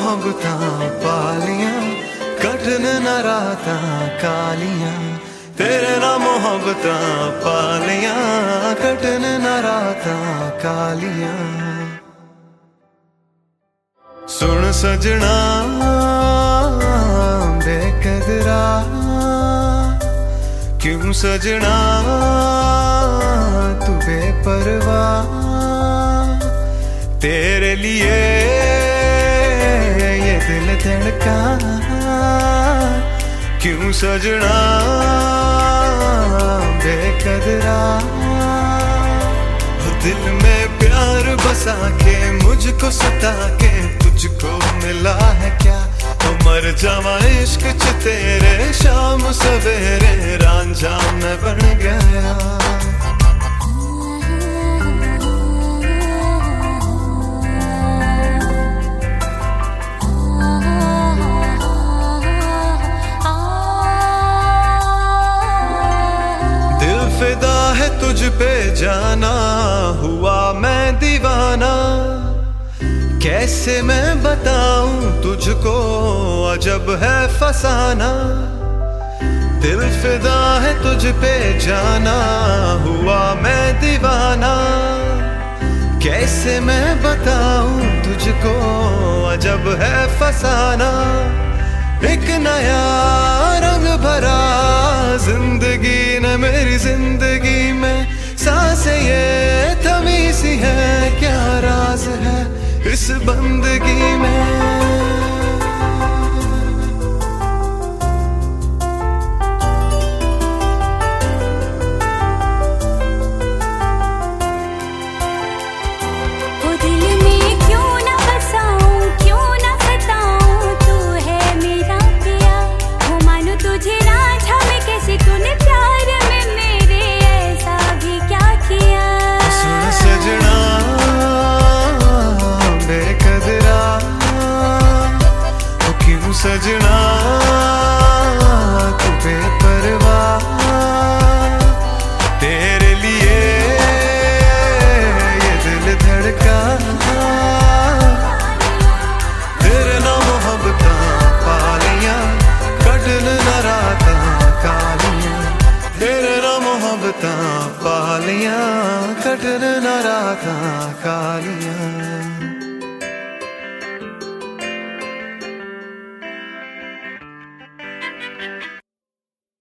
मोहब्बतां पालियां कटन न रातां कालियां तेरे नाल मोहब्बतां पालियां कटन न रातां कालियां। सुन सजना बेकदरा क्यों सजना तू बेपरवाह तेरे लिए ये दिल धड़का क्यों सजना बेकदरा। दिल में प्यार बसा के मुझको सता के तुझको मिला है क्या तो मर जावा इश्क च तेरे शाम सवेरे रांझा मैं बन गया। दिल फिदा है तुझ पे जाना हुआ मैं दीवाना कैसे मैं बताऊं तुझको अजब है फसाना। दिल फिदा है तुझ पे जाना हुआ मैं दीवाना कैसे मैं बताऊं तुझको अजब है फसाना। एक नया रंग भरा जिंदगी ने मेरी जिंदगी में सांसें ये थमी सी है क्या राज है इस बंदगी में। सजना तू बेपरवाह तेरे लिए ये दिल धड़का तेरे नाल मोहब्बतां पालियां कटन न रातां कालियां तेरे नाल मोहब्बतां पालियां कटन न रातां कालियां।